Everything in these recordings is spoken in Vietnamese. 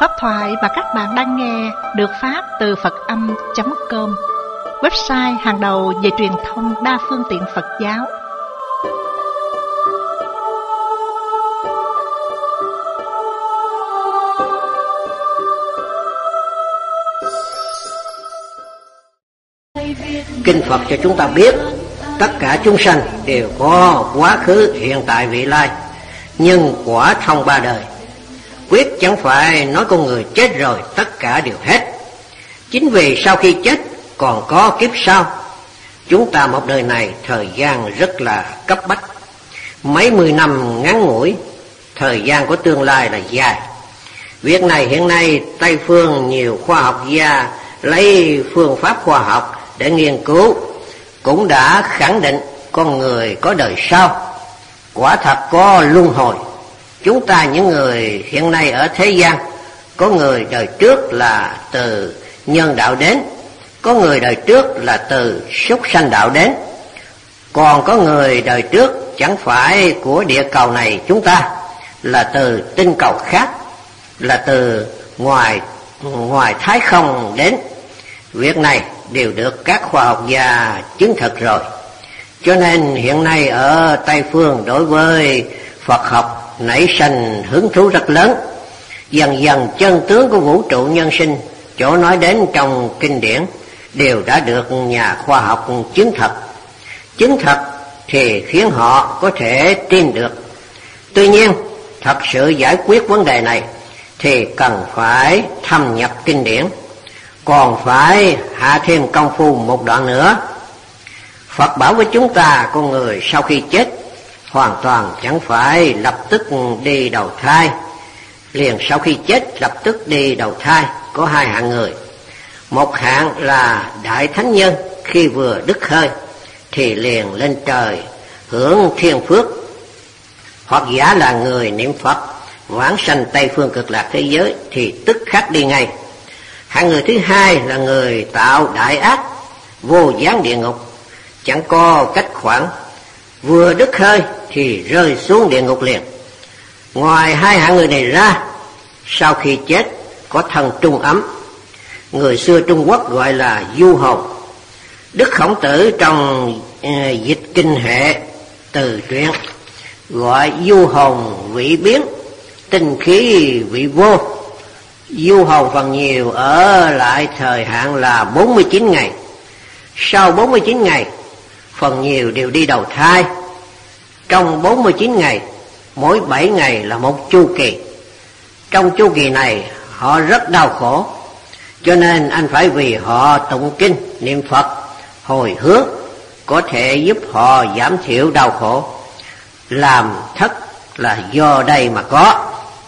Pháp thoại mà các bạn đang nghe được phát từ Phật-âm.com, website hàng đầu về truyền thông đa phương tiện Phật giáo. Kinh Phật cho chúng ta biết tất cả chúng sanh đều có quá khứ, hiện tại, vị lai, nhân quả thông ba đời. Quyết chẳng phải nói con người chết rồi tất cả đều hết. Chính vì sau khi chết còn có kiếp sau. Chúng ta một đời này thời gian rất là cấp bách, mấy mươi năm ngắn ngủi, thời gian của tương lai là dài. Việc này hiện nay Tây phương nhiều khoa học gia lấy phương pháp khoa học để nghiên cứu, cũng đã khẳng định con người có đời sau, quả thật có luân hồi. Chúng ta những người hiện nay ở thế gian, có người đời trước là từ nhân đạo đến, có người đời trước là từ súc sanh đạo đến, còn có người đời trước chẳng phải của địa cầu này chúng ta, là từ tinh cầu khác, là từ ngoài thái không đến. Việc này đều được các khoa học gia chứng thực rồi. Cho nên hiện nay ở Tây phương đối với Phật học nảy sinh hứng thú rất lớn. Dần dần chân tướng của vũ trụ nhân sinh, chỗ nói đến trong kinh điển, đều đã được nhà khoa học chứng thực. Chứng thực thì khiến họ có thể tin được. Tuy nhiên, thật sự giải quyết vấn đề này thì cần phải thâm nhập kinh điển, còn phải hạ thêm công phu một đoạn nữa. Phật bảo với chúng ta con người sau khi chết hoàn toàn chẳng phải lập tức đi đầu thai. Liền sau khi chết lập tức đi đầu thai có hai hạng người. Một hạng là đại thánh nhân, khi vừa đứt hơi thì liền lên trời hưởng thiên phước, hoặc giả là người niệm Phật vãng sanh Tây phương cực lạc thế giới thì tức khắc đi ngay. Hạng người thứ hai là người tạo đại ác, vô gián địa ngục, chẳng có cách khoản, vừa đứt hơi thì rơi xuống địa ngục liền. Ngoài hai hạng người này ra, sau khi chết có thân trung ấm, người xưa Trung Quốc gọi là du hồn. Đức Khổng Tử trong dịch kinh hệ từ truyện gọi du hồn vị biến, tinh khí vị vô. Du hồn phần nhiều ở lại thời hạn là 49 ngày. Sau 49 ngày, phần nhiều đều đi đầu thai. Trong 49 ngày, mỗi 7 ngày là một chu kỳ. Trong chu kỳ này, họ rất đau khổ. Cho nên anh phải vì họ tụng kinh, niệm Phật, hồi hướng, có thể giúp họ giảm thiểu đau khổ. Làm thất là do đây mà có.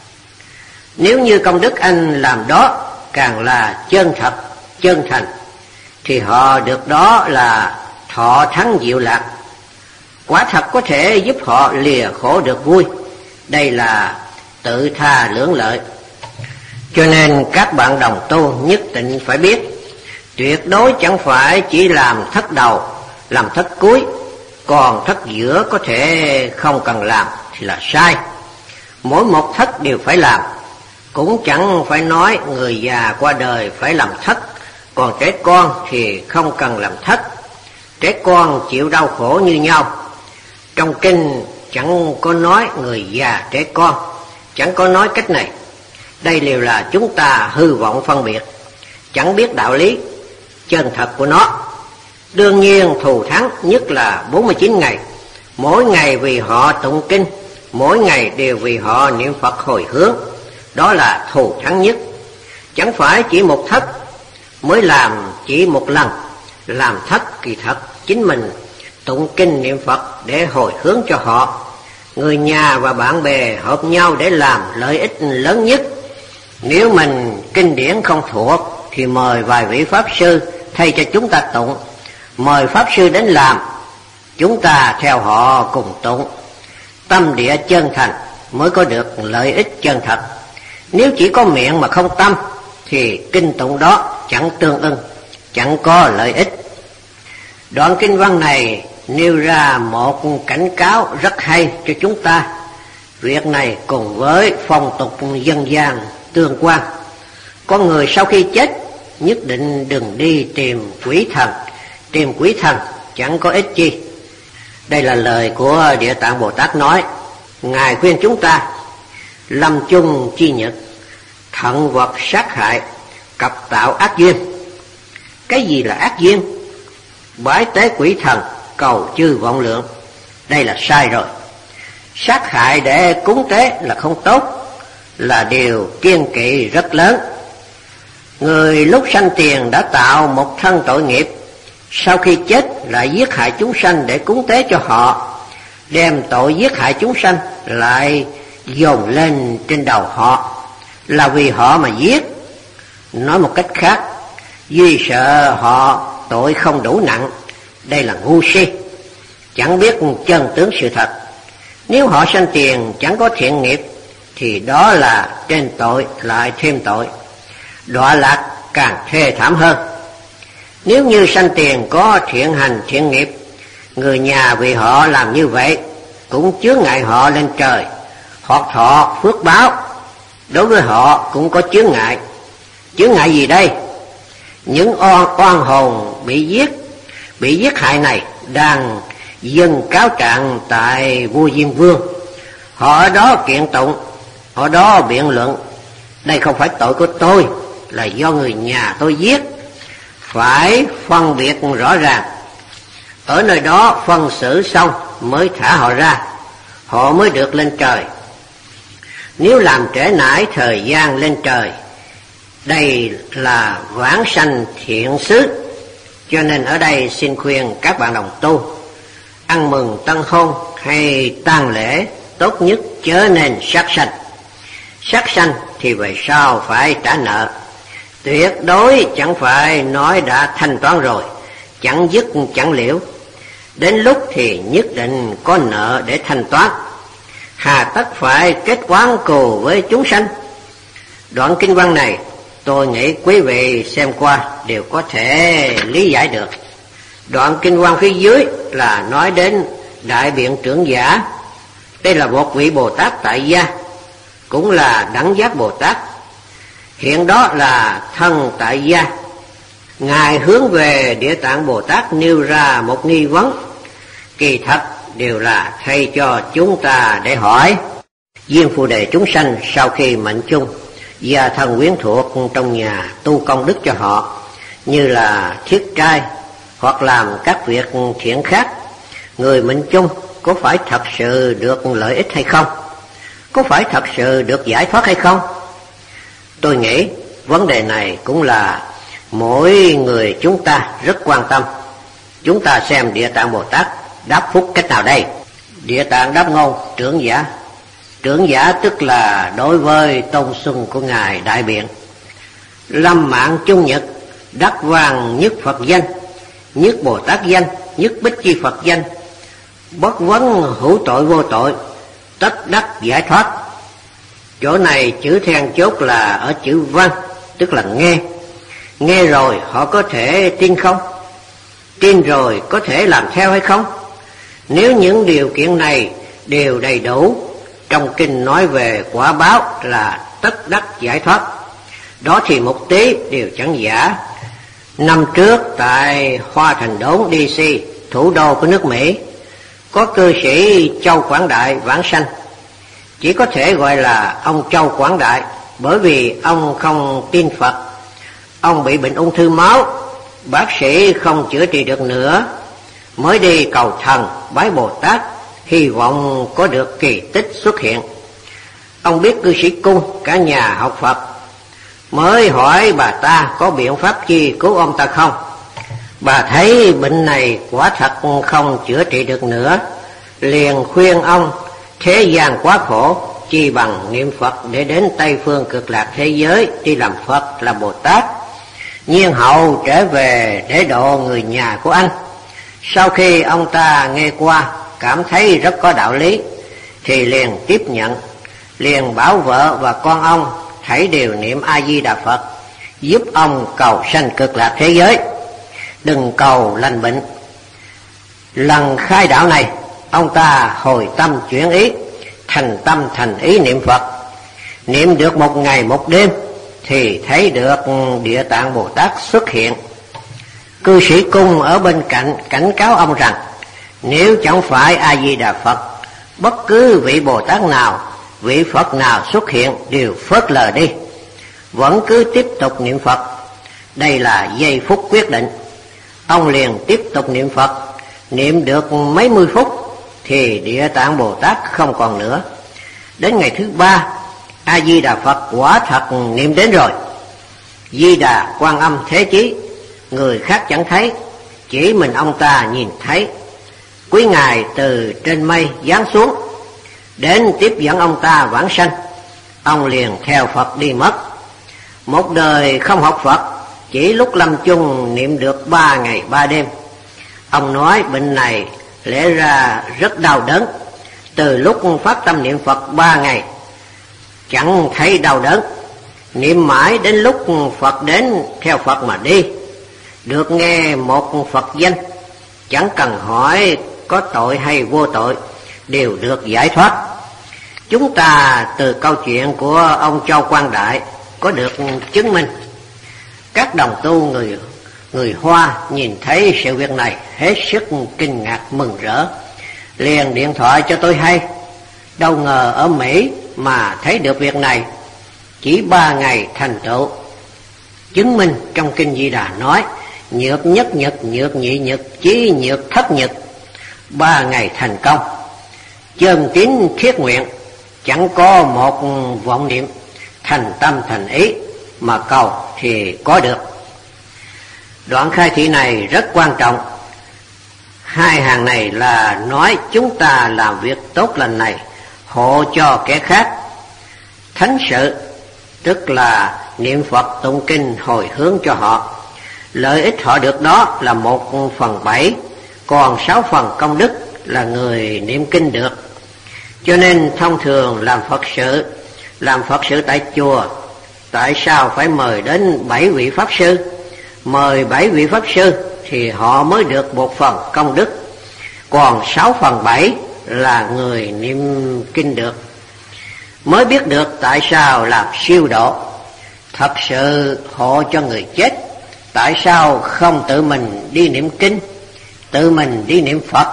Nếu như công đức anh làm đó càng là chân thật, chân thành, thì họ được đó là thọ thắng diệu lạc. Quả thật có thể giúp họ lìa khổ được vui. Đây là tự tha lưỡng lợi. Cho nên các bạn đồng tu nhất định phải biết, tuyệt đối chẳng phải chỉ làm thất đầu, làm thất cuối, còn thất giữa có thể không cần làm thì là sai. Mỗi một thất đều phải làm. Cũng chẳng phải nói người già qua đời phải làm thất, còn trẻ con thì không cần làm thất. Trẻ con chịu đau khổ như nhau. Trong kinh chẳng có nói người già trẻ con, chẳng có nói cách này. Đây đều là chúng ta hư vọng phân biệt, chẳng biết đạo lý chân thật của nó. Đương nhiên thù thắng nhất là 49 ngày. Mỗi ngày vì họ tụng kinh, mỗi ngày đều vì họ niệm Phật hồi hướng. Đó là thù thắng nhất. Chẳng phải chỉ một thất mới làm chỉ một lần. Làm thất kỳ thật chính mình tụng kinh niệm Phật để hồi hướng cho họ. Người nhà và bạn bè hợp nhau để làm lợi ích lớn nhất. Nếu mình kinh điển không thuộc thì mời vài vị Pháp sư thay cho chúng ta tụng. Mời Pháp sư đến làm, chúng ta theo họ cùng tụng. Tâm địa chân thành mới có được lợi ích chân thật. Nếu chỉ có miệng mà không tâm thì kinh tụng đó chẳng tương ưng, chẳng có lợi ích. Đoạn kinh văn này nêu ra một cảnh cáo rất hay cho chúng ta. Việc này cùng với phong tục dân gian tương quan, Con người sau khi chết nhất định đừng đi tìm quỷ thần. Tìm quỷ thần chẳng có ích chi. Đây là lời của Địa Tạng Bồ Tát nói. Ngài khuyên chúng ta lâm chung chi nhật, thận vật sát hại, cập tạo ác duyên. Cái gì là ác duyên? Bái tế quỷ thần, cầu chư vọng lượng. Đây là sai rồi. Sát hại để cúng tế là không tốt, là điều kiêng kỵ rất lớn. Người lúc sanh tiền đã tạo một thân tội nghiệp, sau khi chết lại giết hại chúng sanh để cúng tế cho họ, đem tội giết hại chúng sanh lại dồn lên trên đầu họ, là vì họ mà giết. Nói một cách khác, vì sợ họ tội không đủ nặng. Đây là ngu si, chẳng biết chân tướng sự thật. Nếu họ sanh tiền chẳng có thiện nghiệp thì đó là trên tội lại thêm tội, đọa lạc càng thê thảm hơn. Nếu như sanh tiền có thiện hành thiện nghiệp, người nhà vì họ làm như vậy cũng chướng ngại họ lên trời, hoặc thọ phước báo. Đối với họ cũng có chướng ngại. Chướng ngại gì đây? Những oan hồn bị giết hại này đang dâng cáo trạng tại vua Diêm Vương. Họ ở đó kiện tụng, họ đó biện luận: đây không phải tội của tôi, là do người nhà tôi giết. Phải phân biệt rõ ràng. Ở nơi đó phân xử xong mới thả họ ra, họ mới được lên trời. Nếu làm trễ nải thời gian lên trời, đây là vãng sanh thiện xứ. Cho nên ở đây xin khuyên các bạn đồng tu, ăn mừng tân hôn hay tang lễ tốt nhất chớ nên sát sanh. Sát sanh thì về sau phải trả nợ. Tuyệt đối chẳng phải nói đã thanh toán rồi, chẳng dứt chẳng liễu. Đến lúc thì nhất định có nợ để thanh toán. Hà tất phải kết oán cừu với chúng sanh. Đoạn kinh văn này tôi nghĩ quý vị xem qua đều có thể lý giải được. Đoạn kinh văn phía dưới là nói đến Đại Biện Trưởng Giả. Đây là một vị Bồ Tát tại gia, cũng là đẳng giác Bồ Tát. Hiện đó là thân tại gia. Ngài hướng về Địa Tạng Bồ Tát nêu ra một nghi vấn, kỳ thật đều là thay cho chúng ta để hỏi. Viên Phù Đề chúng sanh sau khi mệnh chung và thần quyến thuộc trong nhà tu công đức cho họ, như là thiết trai hoặc làm các việc thiện khác, người mệnh chung có phải thật sự được lợi ích hay không? Có phải thật sự được giải thoát hay không? Tôi nghĩ vấn đề này cũng là mỗi người chúng ta rất quan tâm. Chúng ta xem Địa Tạng Bồ Tát đáp phúc cách nào đây. Địa Tạng đáp ngôn: trưởng giả. Trưởng giả tức là đối với tôn xưng của Ngài Đại Biện. Lâm mạng chung nhật, đắc vàng nhất Phật danh, nhất Bồ Tát danh, nhất Bích Chi Phật danh, bất vấn hữu tội vô tội, tất đắc giải thoát. Chỗ này chữ then chốt là ở chữ văn, tức là nghe. Nghe rồi họ có thể tin không? Tin rồi có thể làm theo hay không? Nếu những điều kiện này đều đầy đủ, trong kinh nói về quả báo là tất đắc giải thoát, đó thì một tí đều chẳng giả. Năm trước tại Hoa Thành Đốn DC, thủ đô của nước Mỹ, có cư sĩ Châu Quảng Đại vãng sanh. Chỉ có thể gọi là ông Châu Quảng Đại, bởi vì ông không tin Phật. Ông bị bệnh ung thư máu, bác sĩ không chữa trị được nữa, mới đi cầu thần bái Bồ Tát, hy vọng có được kỳ tích xuất hiện. Ông biết cư sĩ Cung, cả nhà học Phật, mới hỏi bà ta có biện pháp chi cứu ông ta không. Bà thấy bệnh này quả thật không chữa trị được nữa, liền khuyên ông thế gian quá khổ, chi bằng niệm Phật để đến Tây Phương Cực Lạc thế giới đi làm Phật là Bồ Tát, nhiên hậu trở về để độ người nhà của anh. Sau khi ông ta nghe qua cảm thấy rất có đạo lý thì liền tiếp nhận, liền bảo vợ và con ông thảy đều niệm A Di Đà Phật, giúp ông cầu sanh Cực Lạc thế giới, đừng cầu lành bệnh. Lần khai đạo này, ông ta hồi tâm chuyển ý, thành tâm thành ý niệm Phật. Niệm được một ngày một đêm, thì thấy được Địa Tạng Bồ Tát xuất hiện. Cư sĩ Cung ở bên cạnh cảnh cáo ông rằng nếu chẳng phải A Di Đà Phật, bất cứ vị Bồ Tát nào, vị Phật nào xuất hiện đều phớt lờ đi, vẫn cứ tiếp tục niệm Phật. Đây là giây phút quyết định. Ông liền tiếp tục niệm Phật, niệm được mấy mươi phút thì Địa Tạng Bồ Tát không còn nữa. Đến ngày thứ ba, A Di Đà Phật quả thật niệm đến rồi. Di Đà, Quan Âm, Thế Chí, người khác chẳng thấy, chỉ mình ông ta nhìn thấy. Quý ngài từ trên mây giáng xuống, đến tiếp dẫn ông ta vãng sanh. Ông liền theo Phật đi mất. Một đời không học Phật, chỉ lúc lâm chung niệm được 3 ngày 3 đêm. Ông nói bệnh này lẽ ra rất đau đớn. Từ lúc phát tâm niệm Phật 3 ngày chẳng thấy đau đớn, niệm mãi đến lúc Phật đến theo Phật mà đi. Được nghe một Phật danh, chẳng cần hỏi có tội hay vô tội, đều được giải thoát. Chúng ta từ câu chuyện của ông Châu Quang Đại có được chứng minh. Các đồng tu người Hoa nhìn thấy sự việc này hết sức kinh ngạc mừng rỡ, liền điện thoại cho tôi hay. Đâu ngờ ở Mỹ mà thấy được việc này, chỉ 3 ngày thành tựu. Chứng minh trong kinh Di Đà nói nhược nhất nhật, nhược nhị nhật, chí nhược thất nhật, 3 ngày thành công. Chân tín thiết nguyện, chẳng có một vọng niệm, thành tâm thành ý mà cầu thì có được. Đoạn khai thị này rất quan trọng. 2 hàng này là nói chúng ta làm việc tốt lành này hộ cho kẻ khác. Thánh sự tức là niệm Phật tụng kinh hồi hướng cho họ. Lợi ích họ được đó là 1/7, còn 6 phần công đức là người niệm kinh được. Cho nên thông thường làm Phật sự tại chùa, tại sao phải mời đến 7 vị Pháp Sư? Mời 7 vị Pháp Sư thì họ mới được 1 phần công đức, còn 6/7 là người niệm kinh được. Mới biết được tại sao làm siêu độ. Thật sự hộ cho người chết, tại sao không tự mình đi niệm kinh, tự mình đi niệm Phật?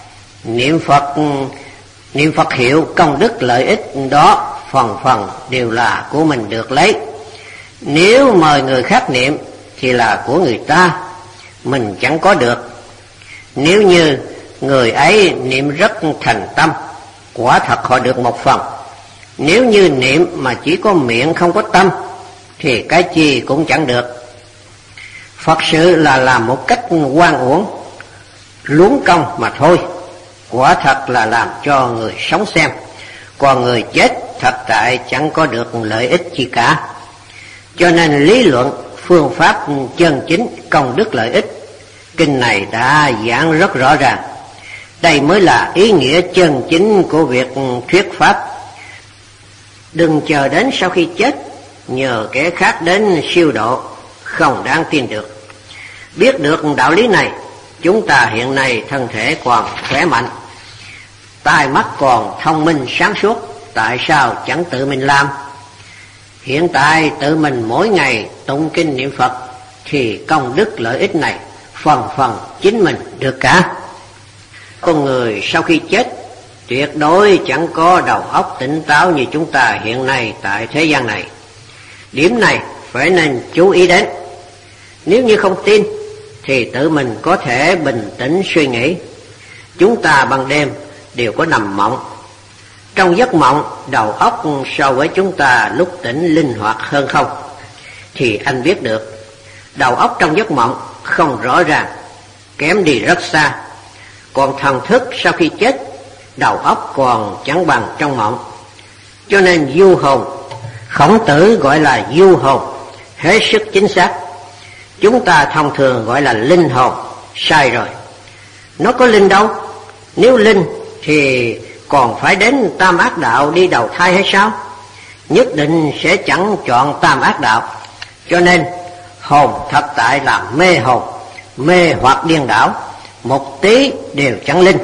Niệm Phật hiệu công đức lợi ích đó phần đều là của mình được lấy. Nếu mời người khác niệm thì là của người ta, mình chẳng có được. Nếu như người ấy niệm rất thành tâm, quả thật họ được 1 phần. Nếu như niệm mà chỉ có miệng không có tâm thì cái chi cũng chẳng được. Phật sự là làm một cách oan uổng, luống công mà thôi. Quả thật là làm cho người sống xem, còn người chết thật tại chẳng có được lợi ích gì cả. Cho nên lý luận phương pháp chân chính công đức lợi ích, kinh này đã giảng rất rõ ràng. Đây mới là ý nghĩa chân chính của việc thuyết pháp. Đừng chờ đến sau khi chết nhờ kẻ khác đến siêu độ, không đáng tin được. Biết được đạo lý này, chúng ta hiện nay thân thể còn khỏe mạnh, tai mắt còn thông minh sáng suốt, tại sao chẳng tự mình làm? Hiện tại tự mình mỗi ngày tụng kinh niệm Phật thì công đức lợi ích này phần chính mình được cả. Con người sau khi chết tuyệt đối chẳng có đầu óc tỉnh táo như chúng ta hiện nay tại thế gian này. Điểm này phải nên chú ý đến. Nếu như không tin thì tự mình có thể bình tĩnh suy nghĩ. Chúng ta ban đêm đều có nằm mộng. Trong giấc mộng, đầu óc so với chúng ta lúc tỉnh linh hoạt hơn không? Thì anh biết được, đầu óc trong giấc mộng không rõ ràng, kém đi rất xa. Còn thần thức sau khi chết, đầu óc còn chẳng bằng trong mộng. Cho nên du hồn, Khổng Tử gọi là du hồn, hết sức chính xác. Chúng ta thông thường gọi là linh hồn, sai rồi. Nó có linh đâu? Nếu linh thì còn phải đến tam ác đạo đi đầu thai hay sao? Nhất định sẽ chẳng chọn tam ác đạo. Cho nên hồn thật tại là mê hồn, mê hoặc điên đảo, một tí đều chẳng linh.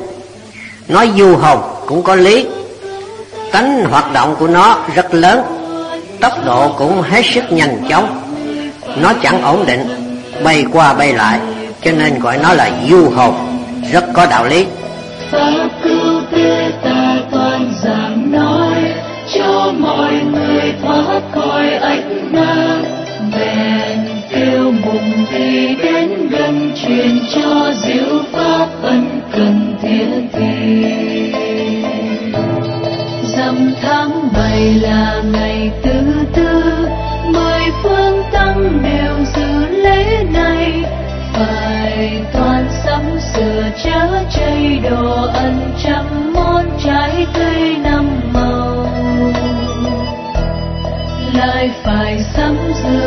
Nói du hồn cũng có lý, tánh hoạt động của nó rất lớn, tốc độ cũng hết sức nhanh chóng. Nó chẳng ổn định, bay qua bay lại, cho nên gọi nó là du hồn, rất có đạo lý. Pháp cứu thế ta toàn giảng nói, cho mọi người thoát khỏi ánh nắng. Bèn kêu mùng thì đến gần, truyền cho diệu pháp ân cần thiết thi. Rằm tháng 7 là ngày thứ tư, 10 phương tăng đều dự lễ này. Phải toàn sắm sửa chớ chay đồ ăn, trăm món trái cây năm màu. Lại phải sắm sửa